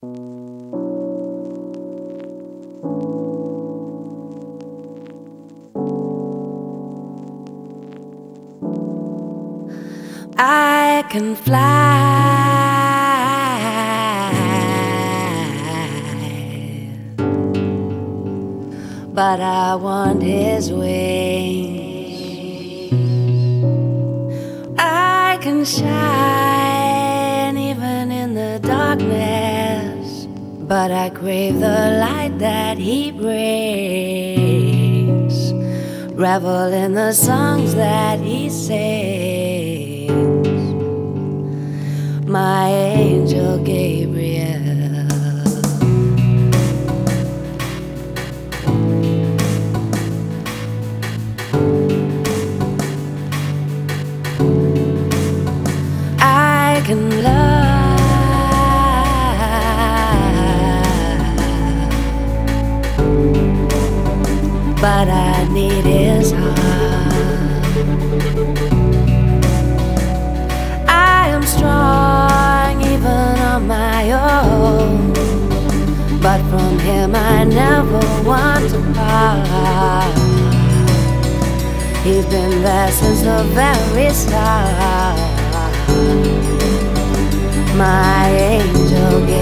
I can fly, but I want his wings. I can shine even in the darkness, but I crave the light that he brings. Revel in the songs that he sings. My angel Gabriel. I can love, but I need his heart. I am strong even on my own, but from him I never want to part. He's been there since the very start. My angel